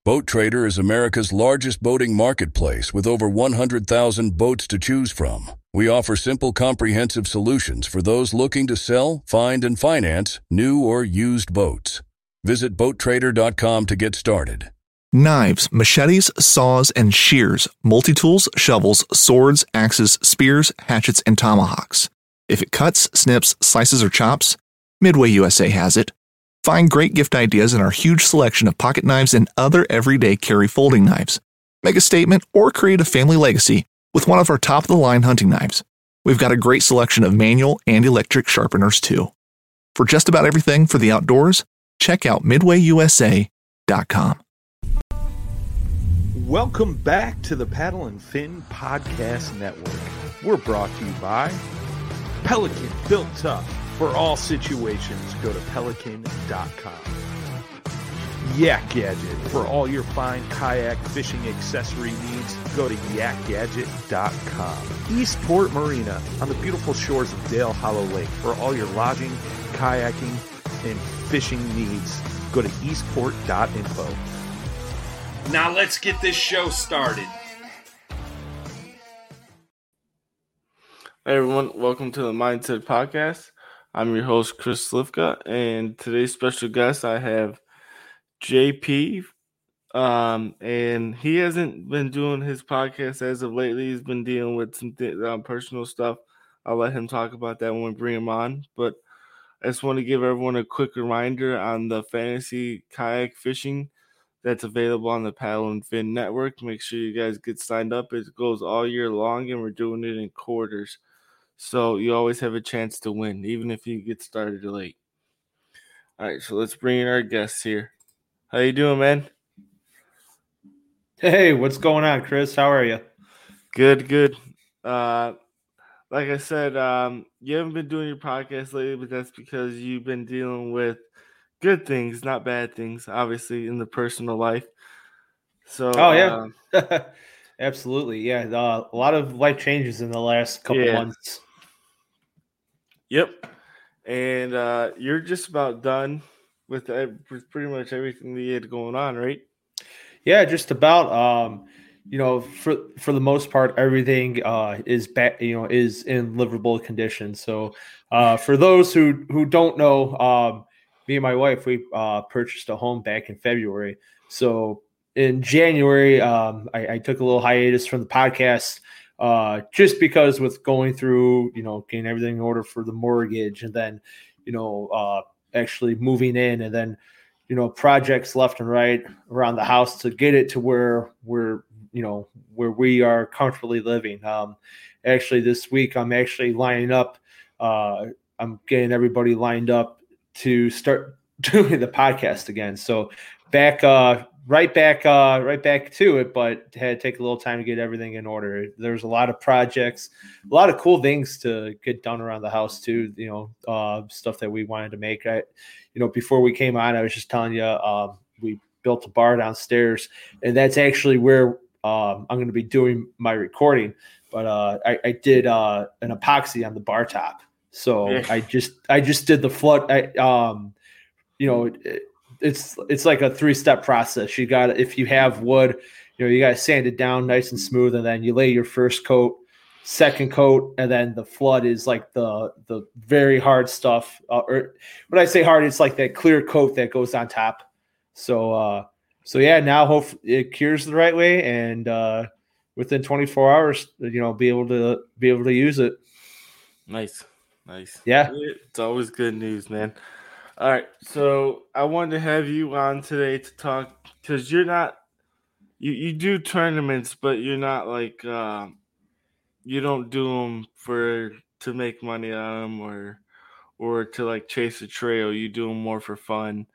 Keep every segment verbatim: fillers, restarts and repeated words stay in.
Boat Trader is America's largest boating marketplace with over one hundred thousand boats to choose from. We offer simple, comprehensive solutions for those looking to sell, find, and finance new or used boats. Visit boat trader dot com to get started. Knives, machetes, saws, and shears, multi-tools, shovels, swords, axes, spears, hatchets, and tomahawks. If it cuts, snips, slices, or chops, Midway U S A has it. Find great gift ideas in our huge selection of pocket knives and other everyday carry folding knives. Make a statement or create a family legacy with one of our top-of-the-line hunting knives. We've got a great selection of manual and electric sharpeners, too. For just about everything for the outdoors, check out midway u s a dot com. Welcome back to the Paddle and Fin Podcast Network. We're brought to you by Pelican, built tough for all situations. Go to pelican dot com. Yak Gadget, for all your fine kayak fishing accessory needs, go to yak gadget dot com. Eastport Marina, on the beautiful shores of Dale Hollow Lake, for all your lodging, kayaking, and fishing needs, go to eastport dot info. Now let's get this show started. Hey everyone, welcome to the Mindset Podcast. I'm your host, Chris Slivka, and today's special guest I have J P, um, and he hasn't been doing his podcast as of lately. He's been dealing with some th- um, personal stuff. I'll let him talk about that when we bring him on, but I just want to give everyone a quick reminder on the fantasy kayak fishing that's available on the Paddle and Fin Network. Make sure you guys get signed up. It goes all year long, and we're doing it in quarters. So you always have a chance to win, even if you get started late. All right, so let's bring in our guests here. How you doing, man? Hey, what's going on, Chris? How are you? Good, good. Uh, like I said, um, you haven't been doing your podcast lately, but that's because you've been dealing with good things, not bad things, obviously, in the personal life. So, oh yeah, um, absolutely, yeah. Uh, a lot of life changes in the last couple yeah. months. Yep, and uh, you're just about done with, with pretty much everything that you had going on, right? Yeah, just about. Um, you know, for for the most part, everything uh, is back. You know, is in livable condition. So, uh, for those who who don't know, um, me and my wife, we uh, purchased a home back in February. So in January, um, I, I took a little hiatus from the podcast. Uh, just because with going through, you know, getting everything in order for the mortgage and then, you know, uh, actually moving in and then, you know, projects left and right around the house to get it to where we're, you know, where we are comfortably living. Um, actually this week, I'm actually lining up. Uh, I'm getting everybody lined up to start doing the podcast again. So back, uh, right back, uh, right back to it, but had to take a little time to get everything in order. There's a lot of projects, a lot of cool things to get done around the house too. You know, uh, stuff that we wanted to make. I, you know, before we came on, I was just telling you, um, we built a bar downstairs, and that's actually where um, I'm going to be doing my recording. But uh, I, I did uh, an epoxy on the bar top, so Yeah. I just, I just did the flood. I, um, you know. It, It's it's like a three-step process. You got if you have wood, you know, you got to sand it down nice and smooth, and then you lay your first coat, second coat, and then the flood is like the the very hard stuff. Uh, or when I say hard, it's like that clear coat that goes on top. So uh, so yeah, now hope it cures the right way, and uh, within twenty-four hours, you know, be able to be able to use it. Nice, nice. Yeah, It's always good news, man. All right, so I wanted to have you on today to talk because you're not you, you do tournaments, but you're not like um, you don't do them for to make money on them or or to like chase a trail. You do them more for fun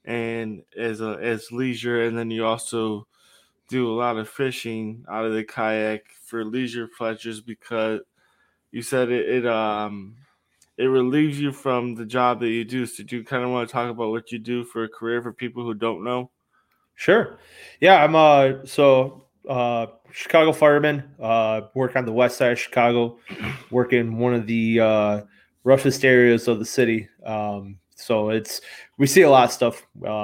and as a as leisure, and then you also do a lot of fishing out of the kayak for leisure pleasures because you said it, it um. it relieves you from the job that you do. So do you kind of want to talk about what you do for a career for people who don't know? sure. Yeah, I'm uh so uh Chicago fireman, uh work on the west side of Chicago, work in one of the uh roughest areas of the city. Um so it's we see a lot of stuff. Um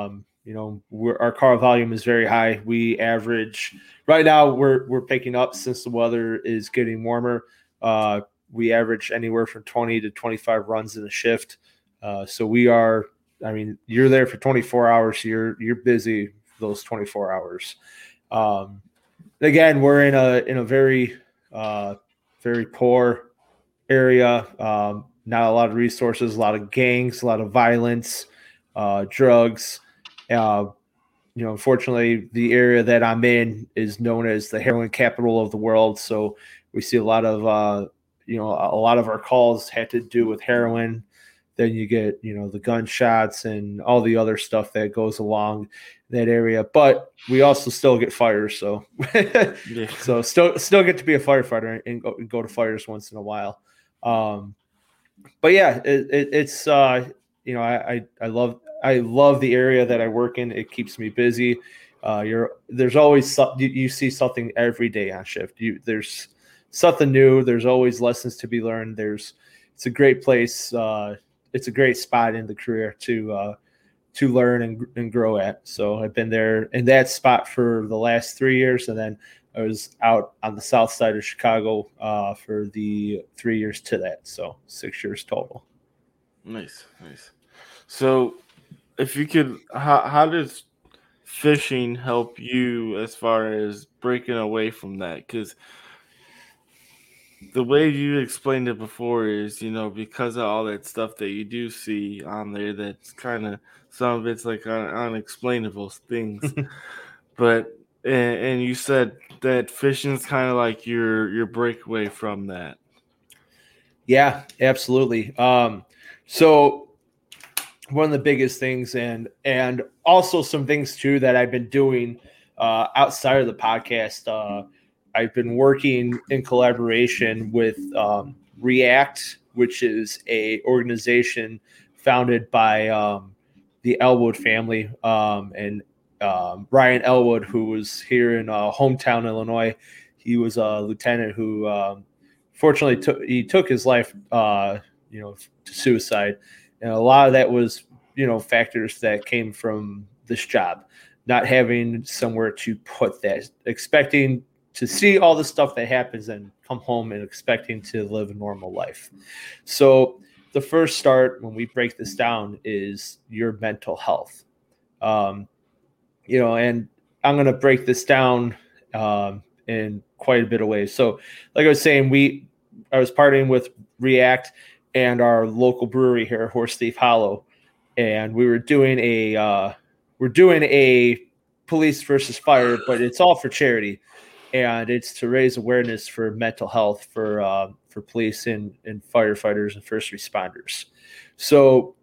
you know, we're, our call volume is very high. We average right now we're we're picking up since the weather is getting warmer. Uh, we average anywhere from twenty to twenty-five runs in a shift. Uh, so we are, I mean, you're there for twenty-four hours. You're you're busy those twenty-four hours. Um, again, we're in a in a very uh, very poor area. Um, not a lot of resources, a lot of gangs, a lot of violence, uh, drugs. Uh, you know, unfortunately, the area that I'm in is known as the heroin capital of the world. So we see a lot of, uh, you know, a lot of our calls had to do with heroin. Then you get, you know, the gunshots and all the other stuff that goes along that area. But we also still get fires. So, yeah. so still, still get to be a firefighter and go, and go to fires once in a while. Um, but yeah, it, it, it's, uh, you know, I, I, I love, I love the area that I work in. It keeps me busy. Uh, you're there's always some, you, you see something every day on shift. You there's something new. There's always lessons to be learned. There's it's a great place. Uh, it's a great spot in the career to uh, to learn and, and grow at. So I've been there in that spot for the last three years, and then I was out on the south side of Chicago uh, for the three years to that. So six years total. Nice, nice. So, if you could, how how does fishing help you as far as breaking away from that? Because the way you explained it before is, you know, because of all that stuff that you do see on there, that's kind of some of it's like un- unexplainable things. But and, and you said that fishing is kind of like your your breakaway from that. Yeah, absolutely. Um, so. One of the biggest things, and and also some things too that I've been doing uh, outside of the podcast. Uh, I've been working in collaboration with um, React, which is a organization founded by um, the Elwood family, um, and um, Ryan Elwood, who was here in uh, hometown Illinois. He was a lieutenant who, um, fortunately, took he took his life, uh, you know, to suicide. And a lot of that was, you know, factors that came from this job, not having somewhere to put that, expecting to see all the stuff that happens and come home and expecting to live a normal life. So the first start when we break this down is your mental health. Um, you know, and I'm going to break this down um, in quite a bit of ways. So like I was saying, we, I was partnering with React and our local brewery here, Horse Thief Hollow, and we were doing a uh, we're doing a police versus fire, but it's all for charity, and it's to raise awareness for mental health for uh, for police and, and firefighters and first responders. So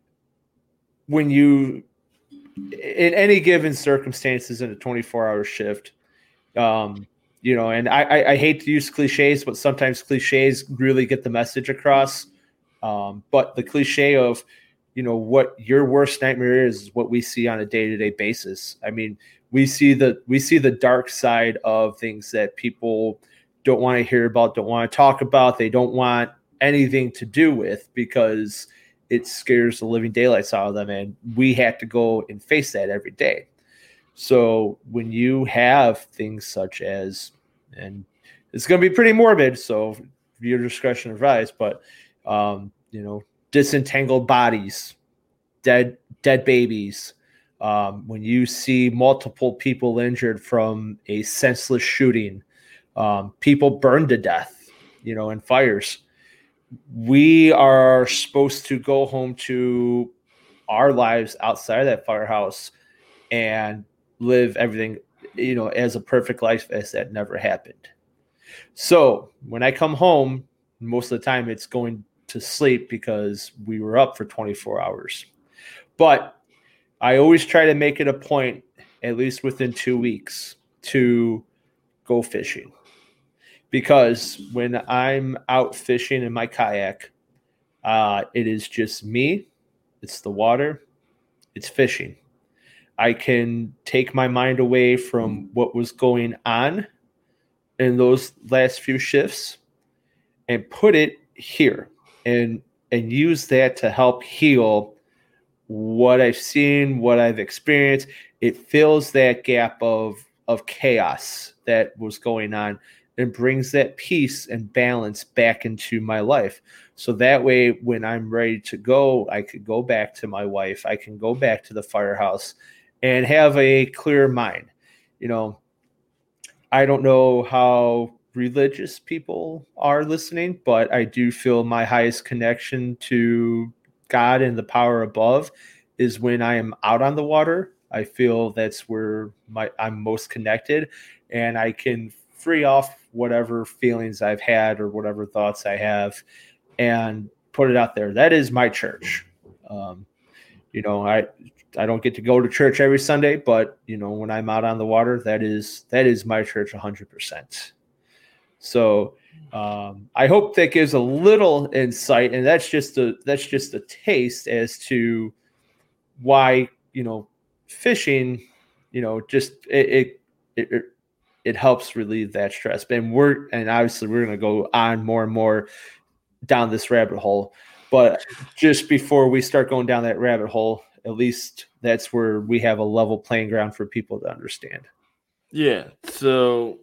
when you in any given circumstances in a twenty-four hour shift, um, you know, and I, I, I hate to use cliches, but sometimes cliches really get the message across. Um, but the cliche of, you know, what your worst nightmare is, is what we see on a day-to-day basis. I mean, we see the we see the dark side of things that people don't want to hear about, don't want to talk about. They don't want anything to do with because it scares the living daylights out of them. And we have to go and face that every day. So when you have things such as, and it's going to be pretty morbid, so your discretion advised, but Um, you know, disentangled bodies, dead, dead babies. Um, when you see multiple people injured from a senseless shooting, um, people burned to death, you know, in fires, we are supposed to go home to our lives outside of that firehouse and live everything, you know, as a perfect life as that never happened. So when I come home, most of the time it's going to sleep because we were up for twenty-four hours. But I always try to make it a point, at least within two weeks, to go fishing. Because when I'm out fishing in my kayak, uh, it is just me, it's the water, it's fishing. I can take my mind away from what was going on in those last few shifts and put it here. And and use that to help heal what I've seen, what I've experienced, it fills that gap of of chaos that was going on and brings that peace and balance back into my life. So that way, when I'm ready to go, I could go back to my wife. I can go back to the firehouse and have a clear mind. You know, I don't know how religious people are listening, but I do feel my highest connection to God and the power above is when I am out on the water. I feel that's where my I'm most connected, and I can free off whatever feelings I've had or whatever thoughts I have and put it out there. That is my church. Um, you know, I I don't get to go to church every Sunday, but you know, when I'm out on the water, that is that is my church one hundred percent. So um, I hope that gives a little insight, and that's just a that's just a taste as to why, you know, fishing, you know, just it it it, it helps relieve that stress. And we're and obviously we're going to go on more and more down this rabbit hole. But just before we start going down that rabbit hole, at least that's where we have a level playing ground for people to understand. Yeah. So,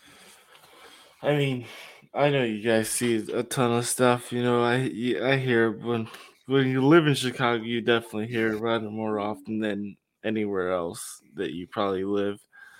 I mean, I know you guys see a ton of stuff. You know, I I hear when when you live in Chicago, you definitely hear about it more often than anywhere else that you probably live.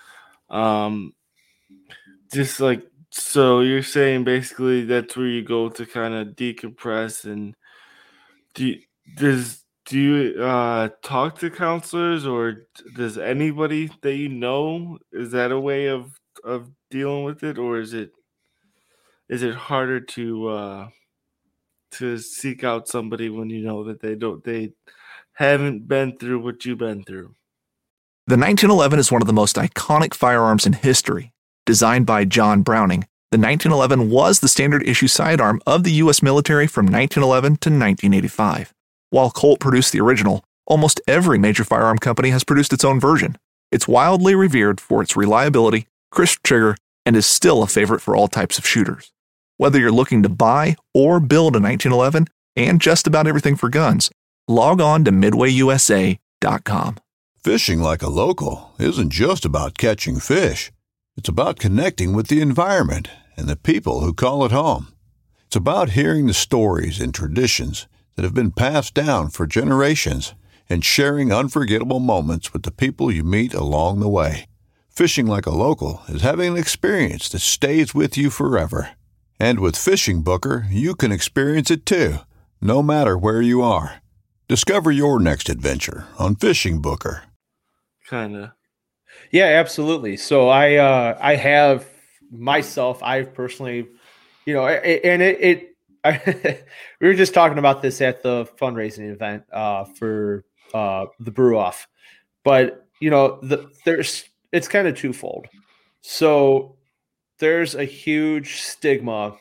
Um, just like so, you're saying basically that's where you go to kind of decompress. And do you, does do you uh, talk to counselors, or does anybody that you know, is that a way of of dealing with it, or is it is it harder to uh, to seek out somebody when you know that they don't they haven't been through what you've been through? The nineteen eleven is one of the most iconic firearms in history. Designed by John Browning, the nineteen eleven was the standard issue sidearm of the U S military from nineteen eleven to nineteen eighty-five. While Colt produced the original, almost every major firearm company has produced its own version. It's wildly revered for its reliability, crisp trigger, and is still a favorite for all types of shooters. Whether you're looking to buy or build a nineteen eleven and just about everything for guns, log on to midway U S A dot com. Fishing like a local isn't just about catching fish. It's about connecting with the environment and the people who call it home. It's about hearing the stories and traditions that have been passed down for generations and sharing unforgettable moments with the people you meet along the way. Fishing like a local is having an experience that stays with you forever. And with Fishing Booker, you can experience it too, no matter where you are. Discover your next adventure on Fishing Booker. Kind of. Yeah, absolutely. So I uh, I have myself, I've personally, you know, and it, it I, we were just talking about this at the fundraising event uh, for uh, the Brew Off, but you know, the, there's it's kind of twofold. So there's a huge stigma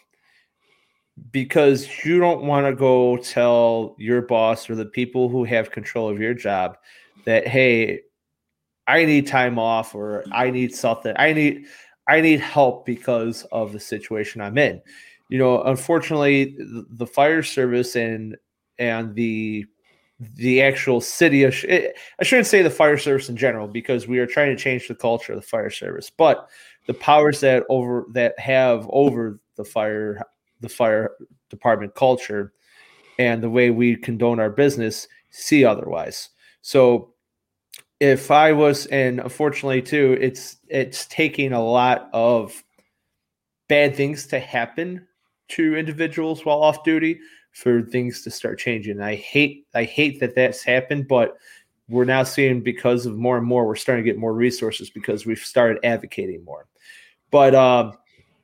because you don't want to go tell your boss or the people who have control of your job that, hey, I need time off, or I need something. I need, I need help because of the situation I'm in. You know, unfortunately, the, the fire service and and the the actual city of, I shouldn't say the fire service in general, because we are trying to change the culture of the fire service, but the powers that over that have over the fire the fire department culture and the way we condone our business see otherwise. So if I was, and unfortunately too, it's it's taking a lot of bad things to happen to individuals while off duty for things to start changing. I hate I hate that that's happened, but we're now seeing, because of more and more, we're starting to get more resources because we've started advocating more. But um,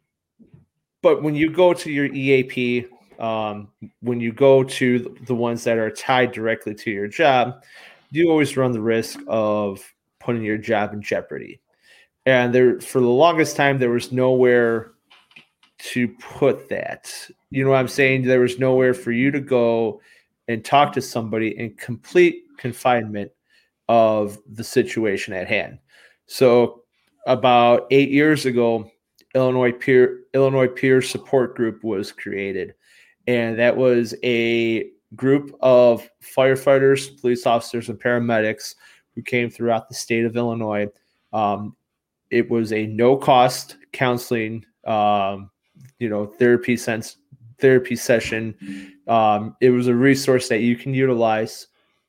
but when you go to your E A P, um, when you go to the ones that are tied directly to your job, you always run the risk of putting your job in jeopardy. And there, for the longest time, there was nowhere to put that. You know what I'm saying? There was nowhere for you to go and talk to somebody in complete confinement of the situation at hand. So about eight years ago, Illinois Peer Illinois Peer Support Group was created. And that was a group of firefighters, police officers, and paramedics who came throughout the state of Illinois. Um, it was a no-cost counseling, um, you know, therapy sense therapy session. Um, it was a resource that you can utilize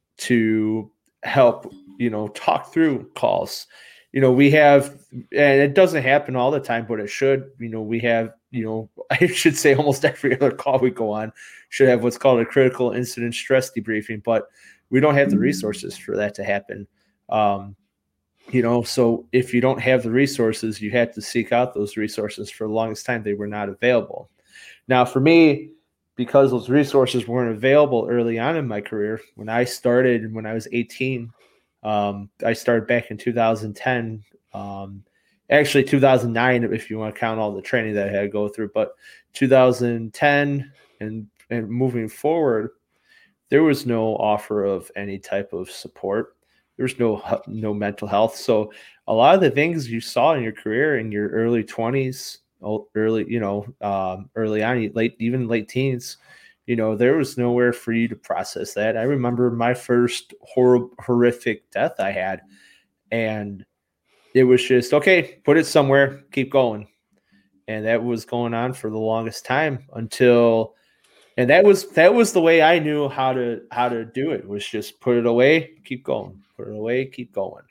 to help, you know, talk through calls. You know, we have, and it doesn't happen all the time, but it should. You know, we have, you know, I should say almost every other call we go on should have what's called a critical incident stress debriefing, but we don't have the resources for that to happen. Um, you know, so if you don't have the resources, you had to seek out those resources. For the longest time, they were not available. Now, for me, because those resources weren't available early on in my career, when I started, when I was eighteen, um, I started back in two thousand ten, um, actually two thousand nine, if you want to count all the training that I had to go through, but two thousand ten and, and moving forward, there was no offer of any type of support. There was no, no mental health. So a lot of the things you saw in your career in your early twenties, early, you know, um, early on, late, even late teens, you know, there was nowhere for you to process that. I remember my first horrible, horrific death I had, and it was just, okay, put it somewhere, keep going. And that was going on for the longest time until, and that was, that was the way I knew how to, how to do it, was just put it away, keep going, put it away, keep going.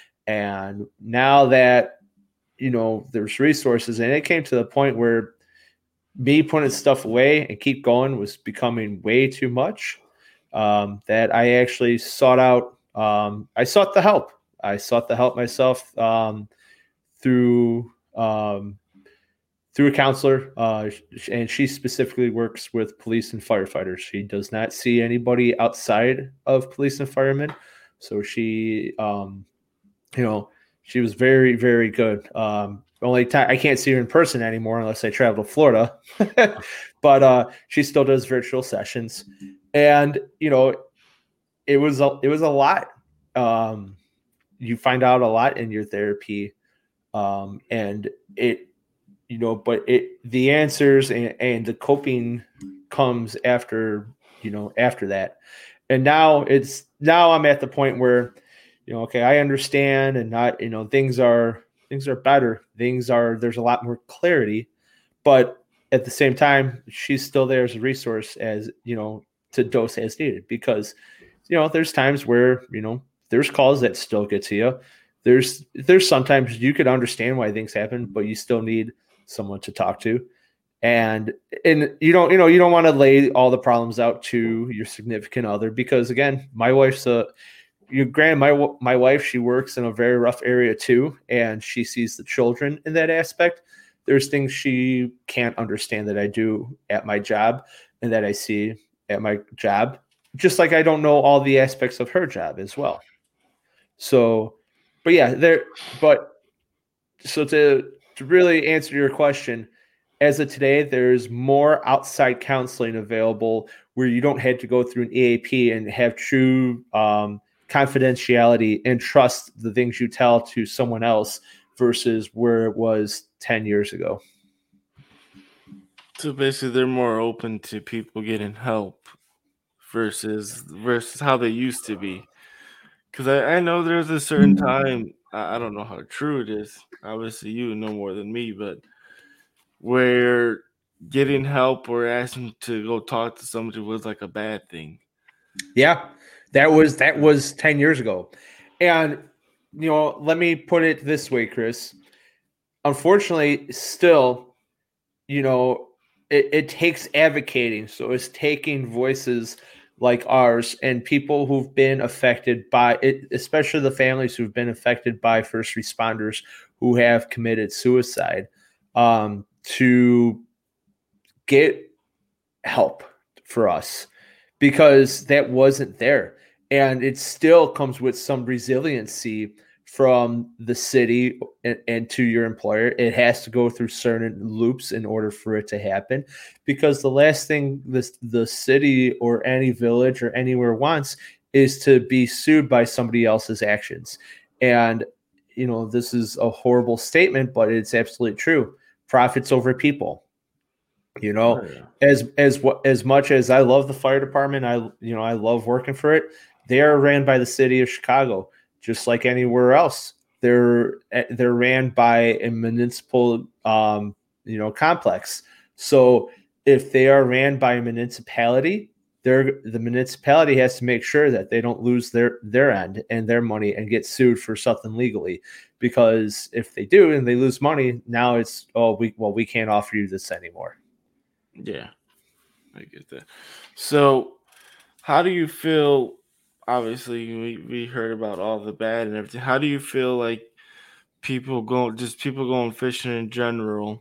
And now that, you know, there's resources, and it came to the point where me putting stuff away and keep going was becoming way too much, um, that I actually sought out, um, I sought the help. I sought the help myself um, through, um, through a counselor, uh, and she specifically works with police and firefighters. She does not see anybody outside of police and firemen. So she, um, you know, she was very, very good. Um, only time I can't see her in person anymore unless I travel to Florida, but uh, she still does virtual sessions, and you know, it was a, it was a lot. Um, you find out a lot in your therapy, um, and it, you know, but it the answers and, and the coping comes after, you know, after that, and now it's now I'm at the point where, you know, okay, I understand, and not, you know, things are, things are better. Things are, there's a lot more clarity, but at the same time, she's still there as a resource, as, you know, to dose as needed, because, you know, there's times where, you know, there's calls that still get to you. There's, there's sometimes you could understand why things happen, but you still need someone to talk to. And, and you don't, you know, you don't want to lay all the problems out to your significant other, because again, my wife's a, You granted, my my wife, she works in a very rough area too, and she sees the children in that aspect. There's things she can't understand that I do at my job and that I see at my job, just like I don't know all the aspects of her job as well. So, but yeah, there. But so to to really answer your question, as of today, there's more outside counseling available where you don't have to go through an E A P and have true um, confidentiality and trust the things you tell to someone else versus where it was ten years ago. So basically they're more open to people getting help versus versus how they used to be. Because I, I know there's a certain time, I, I don't know how true it is. Obviously you know more than me, but where getting help or asking to go talk to somebody was like a bad thing. Yeah. That was that was ten years ago. And, you know, let me put it this way, Chris. Unfortunately, still, you know, it, it takes advocating. So it's taking voices like ours and people who've been affected by it, especially the families who've been affected by first responders who have committed suicide, um, to get help for us, because that wasn't there. And it still comes with some resiliency from the city and, and to your employer. It has to go through certain loops in order for it to happen, because the last thing this, the city or any village or anywhere wants is to be sued by somebody else's actions. And, you know, this is a horrible statement, but it's absolutely true. Profits over people. You know, Oh, yeah. as as what as much as I love the fire department, I you know I love working for it. They are ran by the city of Chicago, just like anywhere else. They're they're ran by a municipal um, you know complex. So if they are ran by a municipality, they're the municipality has to make sure that they don't lose their their end and their money and get sued for something legally. Because if they do and they lose money, now it's oh we well we can't offer you this anymore. Yeah, I get that. So, how do you feel? Obviously, we, we heard about all the bad and everything. How do you feel like people go, just people going fishing in general,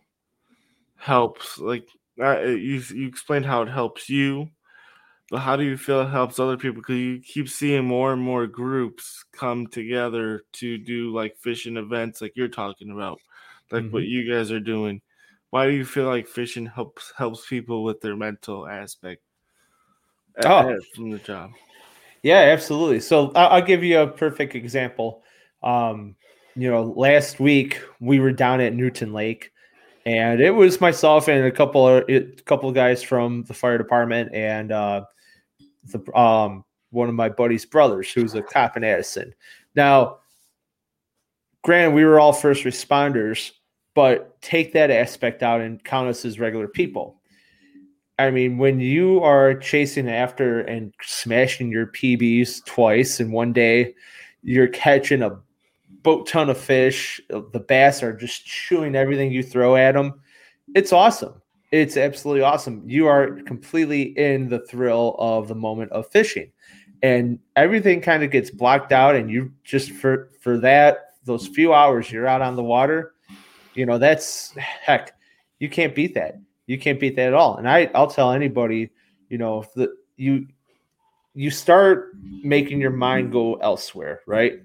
helps? Like uh, you, you explained how it helps you, but how do you feel it helps other people? Because you keep seeing more and more groups come together to do like fishing events, like you're talking about, like Mm-hmm. what you guys are doing. Why do you feel like fishing helps helps people with their mental aspect at, Oh. at, from the job? Yeah, absolutely. So I'll, I'll give you a perfect example. Um, you know, last week we were down at Newton Lake, and it was myself and a couple of a couple of guys from the fire department and uh, the um, one of my buddy's brothers, who's a cop in Addison. Now, granted, we were all first responders, but take that aspect out and count us as regular people. I mean, when you are chasing after and smashing your P Bs twice in one day, you're catching a boat ton of fish. The bass are just chewing everything you throw at them. It's awesome. It's absolutely awesome. You are completely in the thrill of the moment of fishing, and everything kind of gets blocked out. And you just for for that those few hours you're out on the water, you know that's heck. You can't beat that. You can't beat that at all. And I, I'll tell anybody, you know, that you you start making your mind go elsewhere, right?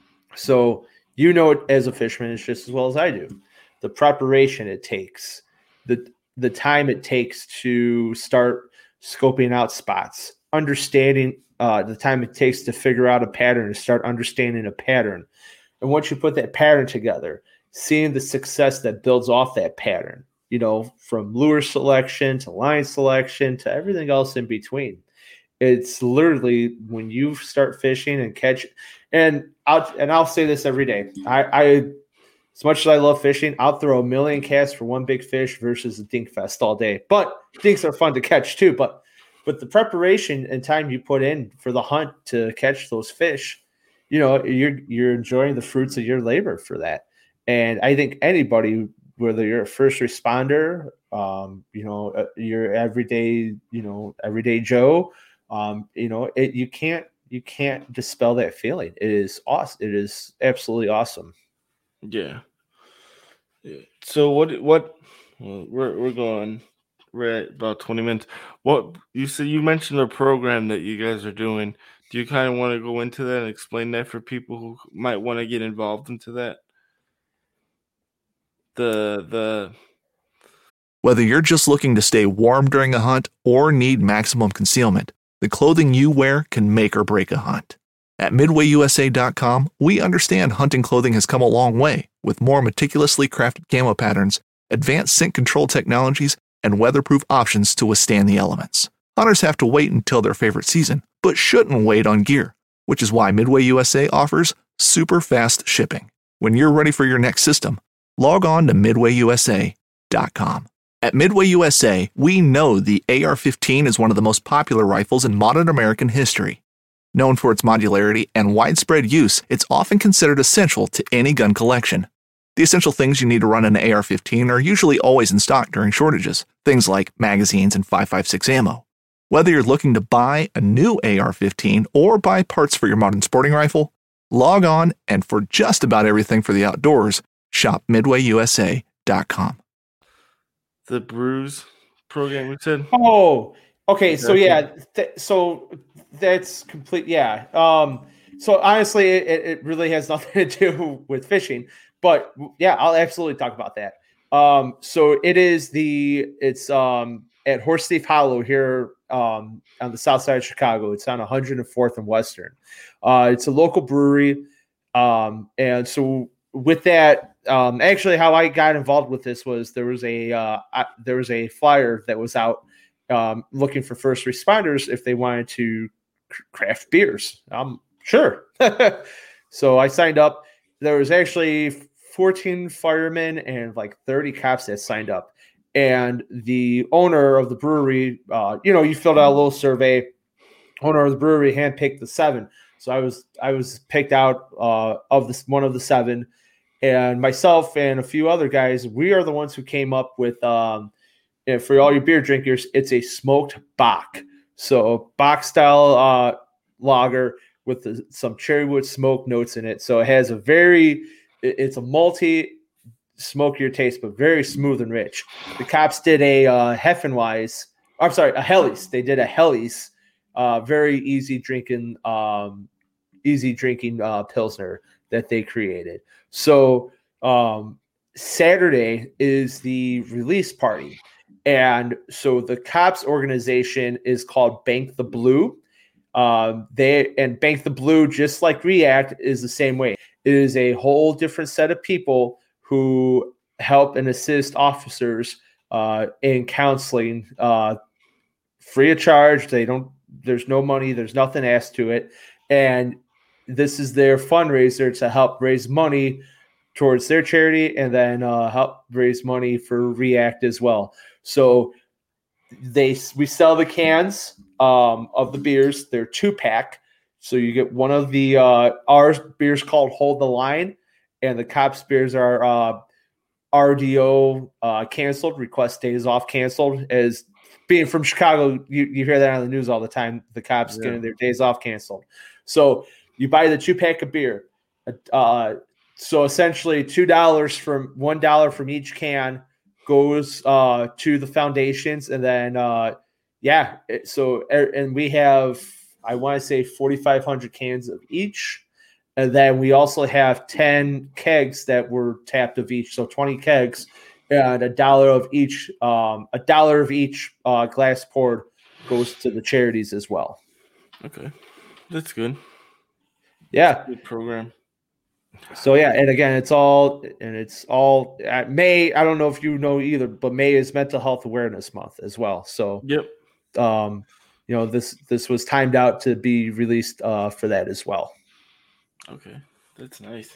So you know it as a fisherman as just as well as I do. The preparation it takes, the the time it takes to start scoping out spots, understanding uh, the time it takes to figure out a pattern and start understanding a pattern. And once you put that pattern together, seeing the success that builds off that pattern, you know, from lure selection to line selection to everything else in between. It's literally when you start fishing and catch, and I'll and I'll say this every day. I, I as much as I love fishing, I'll throw a million casts for one big fish versus a dink fest all day. But dinks are fun to catch too. But but the preparation and time you put in for the hunt to catch those fish, you know, you're you're enjoying the fruits of your labor for that. And I think anybody, whether you're a first responder, um, you know, uh, your everyday, you know, everyday Joe, um, you know, it, you can't, you can't dispel that feeling. It is awesome. It is absolutely awesome. Yeah. Yeah. So what, what, well, we're, we're going, we're at about twenty minutes. What you said, you mentioned a program that you guys are doing. Do you kind of want to go into that and explain that for people who might want to get involved into that? The, the, Whether you're just looking to stay warm during a hunt or need maximum concealment, the clothing you wear can make or break a hunt. At Midway U S A dot com, we understand hunting clothing has come a long way with more meticulously crafted camo patterns, advanced scent control technologies, and weatherproof options to withstand the elements. Hunters have to wait until their favorite season, but shouldn't wait on gear, which is why Midway U S A offers super fast shipping. When you're ready for your next system, log on to Midway U S A dot com. At Midway U S A, we know the A R fifteen is one of the most popular rifles in modern American history. Known for its modularity and widespread use, it's often considered essential to any gun collection. The essential things you need to run an A R fifteen are usually always in stock during shortages, things like magazines and five five six ammo. Whether you're looking to buy a new A R fifteen or buy parts for your modern sporting rifle, log on and for just about everything for the outdoors, shop Midway U S A dot com. the Bruise program we said? Oh, okay. So Exactly. yeah, th- so that's complete. Yeah. Um, so honestly, it, it really has nothing to do with fishing, but yeah, I'll absolutely talk about that. Um, so it is the, it's um, at Horse Thief Hollow here um, on the south side of Chicago. It's on one hundred fourth and Western. Uh, it's a local brewery. Um, and so with that, um, actually, how I got involved with this was there was a uh, I, there was a flyer that was out um, looking for first responders if they wanted to craft beers. Um, sure. So I signed up. There was actually fourteen firemen and like thirty cops that signed up. And the owner of the brewery, uh, you know, you filled out a little survey. Owner of the brewery handpicked the seven. So I was I was picked out uh, of this one of the seven. And myself and a few other guys, we are the ones who came up with, um, and for all your beer drinkers, it's a smoked Bock. So Bock style uh, lager with the, some cherrywood smoke notes in it. So it has a very, it's a malty, smokier taste, but very smooth and rich. The cops did a uh, Heffenweiss, I'm sorry, a Helles. They did a Helles, uh, very easy drinking, um, easy drinking uh, Pilsner that they created. So um, Saturday is the release party. And so the cops organization is called Bank the Blue. Um, they and Bank the Blue, just like React, is the same way. It is a whole different set of people who help and assist officers uh, in counseling, uh, free of charge. They don't. There's no money. There's nothing asked to it, and this is their fundraiser to help raise money towards their charity, and then uh, help raise money for React as well. So they we sell the cans um, of the beers. They're two pack, so you get one of the uh, our beers called Hold the Line, and the cops beers are uh, R D O uh, canceled, request days off canceled. As being from Chicago, you, you hear that on the news all the time. The cops yeah. getting their days off canceled. So you buy the two pack of beer. Uh, so essentially, two dollars from one dollar from each can goes uh, to the foundations, and then uh, yeah. It, so and we have, I want to say, forty-five hundred cans of each, and then we also have ten kegs that were tapped of each, so twenty kegs, and a dollar of each. Um, a dollar of each uh, glass poured goes to the charities as well. Okay, that's good. Yeah, good program. So yeah, and again, it's all and it's all at May. I don't know if you know either, but May is Mental Health Awareness Month as well. So yep, um, you know this this was timed out to be released uh, for that as well. Okay, that's nice.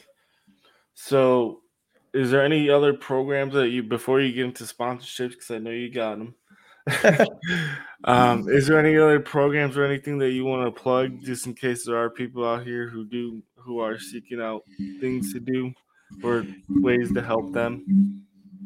So, is there any other programs that you before you get into sponsorships? Because I know you got them. um, is there any other programs or anything that you want to plug, just in case there are people out here who do who are seeking out things to do or ways to help them?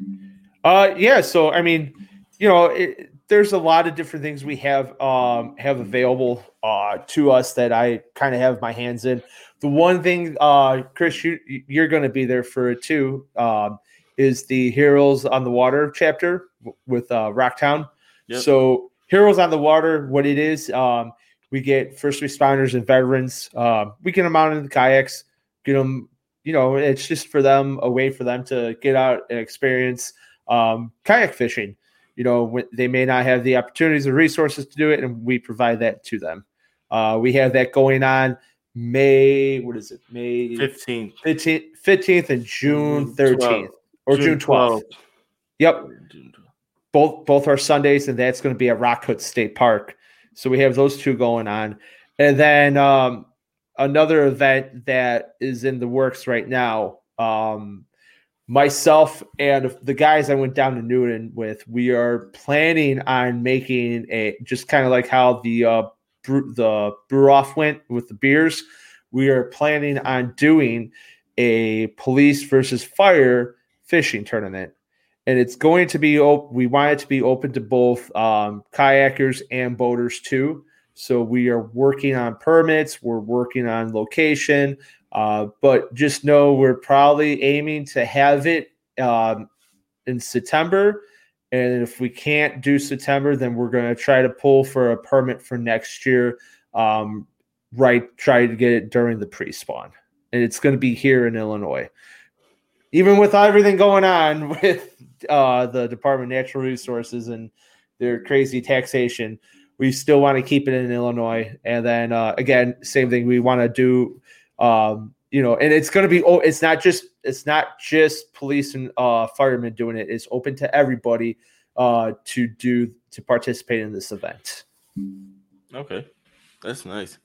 Uh, yeah. So I mean, you know, it, there's a lot of different things we have um, have available uh, to us that I kind of have my hands in. The one thing, uh, Chris, you, you're going to be there for it too, um, is the Heroes on the Water chapter with uh, Rocktown. Yep. So Heroes on the Water, what it is, um, we get first responders and veterans. Uh, we get them out in the kayaks, get them, you know, it's just for them, a way for them to get out and experience um, kayak fishing. You know, when they may not have the opportunities or resources to do it, and we provide that to them. Uh, we have that going on May, what is it? May fifteenth, fifteenth, fifteenth and June thirteenth or June twelfth. Yep. Both both are Sundays, and that's going to be at Rockhood State Park. So we have those two going on. And then um, another event that is in the works right now, um, myself and the guys I went down to Newton with, we are planning on making a, just kind of like how the uh, brew, the brew off went with the beers. We are planning on doing a police versus fire fishing tournament. And it's going to be open. We want it to be open to both um, kayakers and boaters too. So we are working on permits. We're working on location. Uh, but just know we're probably aiming to have it um, in September. And if we can't do September, then we're going to try to pull for a permit for next year. Um, right, try to get it during the pre-spawn. And it's going to be here in Illinois. Even with everything going on with uh, the Department of Natural Resources and their crazy taxation, we still want to keep it in Illinois. And then, uh, again, same thing. We want to do um, you know, and it's going to be, oh, it's not just, it's not just police and uh, firemen doing it. It's open to everybody uh, to do, to participate in this event. Okay. That's nice.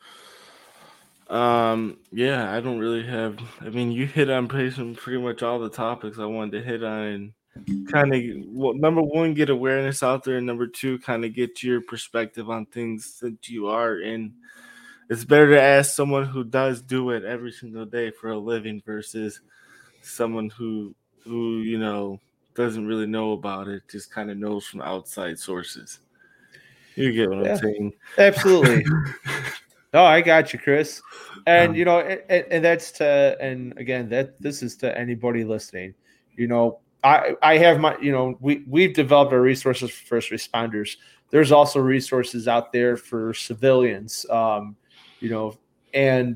Um, yeah, I don't really have, I mean, you hit on pretty, pretty much all the topics I wanted to hit on, and kind of, well, number one, get awareness out there, and number two, kind of get your perspective on things that you are in. It's better to ask someone who does do it every single day for a living versus someone who, who, you know, doesn't really know about it, just kind of knows from outside sources. You get what yeah, I'm saying? Absolutely. No, I got you, Chris. And, um, you know, and, and that's to, and again, that this is to anybody listening. You know, I, I have my, you know, we, we've developed our resources for first responders. There's also resources out there for civilians, um, you know, and,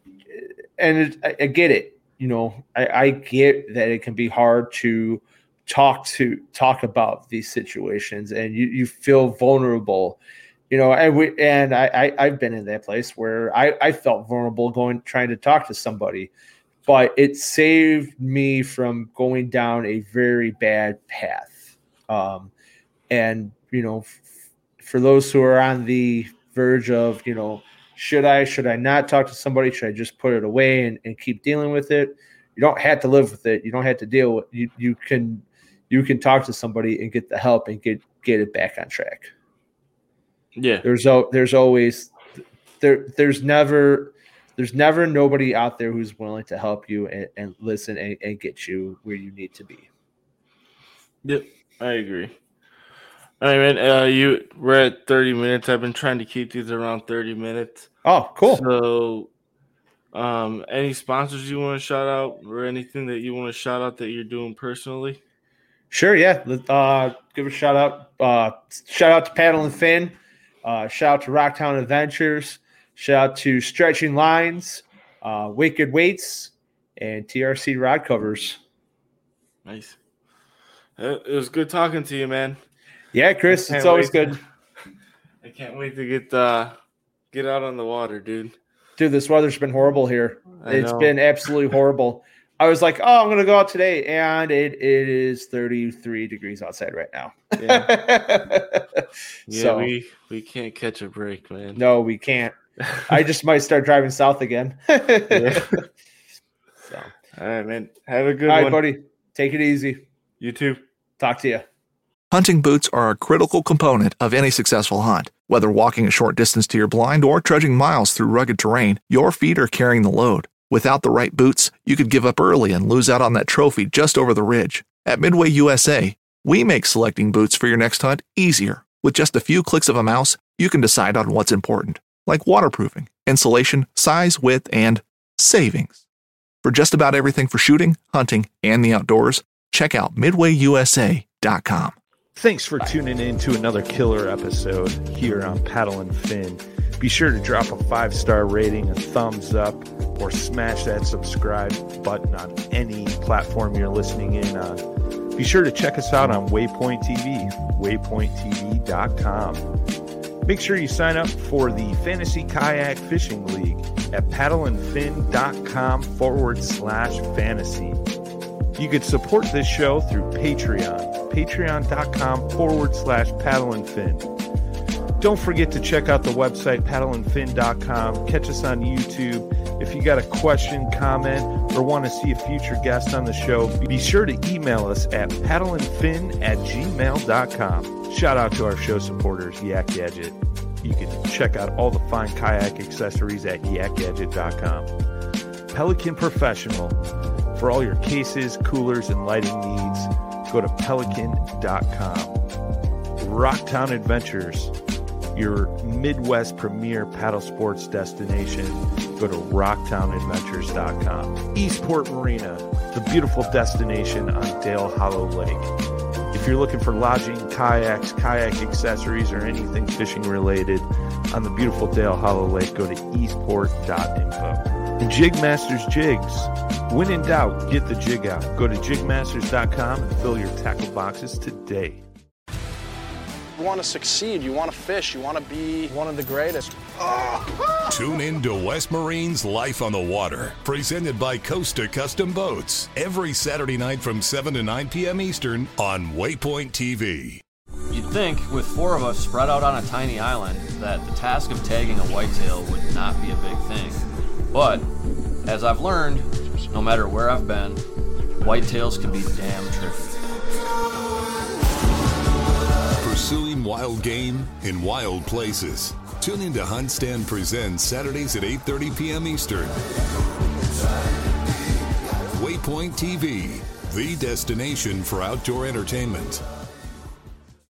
and it, I, I get it. You know, I, I get that it can be hard to talk to talk about these situations, and you, you feel vulnerable, you know, and we, and I, I, I've been in that place where I, I felt vulnerable going, trying to talk to somebody, but it saved me from going down a very bad path. Um, and, you know, f- for those who are on the verge of, you know, should I, should I not talk to somebody? Should I just put it away and, and keep dealing with it? You don't have to live with it. You don't have to deal with you. You can, you can talk to somebody and get the help and get, get it back on track. Yeah. There's, there's always there, there's never, there's never nobody out there who's willing to help you and, and listen and, and get you where you need to be. Yep. I agree. All right, man. Uh, you we're at thirty minutes. I've been trying to keep these around thirty minutes. Oh, cool. So, um, any sponsors you want to shout out, or anything that you want to shout out that you're doing personally? Sure, yeah. Uh, give a shout out. Uh, shout out to Paddle and Fin. Uh, shout out to Rocktown Adventures. Shout out to Stretching Lines, uh, Wicked Weights, and T R C Rod Covers. Nice. It was good talking to you, man. Yeah, Chris, it's always good. To, I can't wait to get uh, get out on the water, dude. Dude, this weather's been horrible here. I it's know. been absolutely horrible. I was like, oh, I'm going to go out today, and it, it is thirty-three degrees outside right now. Yeah, yeah so, we, we can't catch a break, man. No, we can't. I just might start driving south again. Yeah. So. All right, man. Have a good All right, one. buddy. Take it easy. You too. Talk to you. Hunting boots are a critical component of any successful hunt. Whether walking a short distance to your blind or trudging miles through rugged terrain, your feet are carrying the load. Without the right boots, you could give up early and lose out on that trophy just over the ridge. At Midway U S A, we make selecting boots for your next hunt easier. With just a few clicks of a mouse, you can decide on what's important, like waterproofing, insulation, size, width, and savings. For just about everything for shooting, hunting, and the outdoors, check out midway u s a dot com. Thanks for tuning in to another killer episode here on Paddle and Fin. Be sure to drop a five-star rating, a thumbs up, or smash that subscribe button on any platform you're listening in on. Be sure to check us out on Waypoint T V, waypoint t v dot com. Make sure you sign up for the Fantasy Kayak Fishing League at paddleandfin.com forward slash fantasy. You could support this show through Patreon, patreon.com forward slash paddleandfin. Don't forget to check out the website, paddle and fin dot com. Catch us on YouTube. If you got a question, comment, or want to see a future guest on the show, be sure to email us at paddleandfin at gmail dot com. Shout out to our show supporters, Yak Gadget. You can check out all the fine kayak accessories at yak gadget dot com. Pelican Professional. For all your cases, coolers, and lighting needs, go to pelican dot com. Rocktown Adventures. Your Midwest premier paddle sports destination. Go to rocktown adventures dot com. Eastport Marina, the beautiful destination on Dale Hollow Lake. If you're looking for lodging, kayaks, kayak accessories, or anything fishing related on the beautiful Dale Hollow Lake, go to eastport dot info. And Jigmasters Jigs. When in doubt, get the jig out. Go to jig masters dot com and fill your tackle boxes today. You want to succeed, you want to fish, you want to be one of the greatest. Tune in to West Marine's Life on the Water, presented by Costa Custom Boats, every Saturday night from seven to nine p.m. Eastern on Waypoint T V. You'd think, with four of us spread out on a tiny island, that the task of tagging a whitetail would not be a big thing. But, as I've learned, no matter where I've been, whitetails can be damn tricky. Pursuing wild game in wild places. Tune in to Hunt Stand Presents Saturdays at eight thirty p.m. Eastern. Waypoint T V, the destination for outdoor entertainment.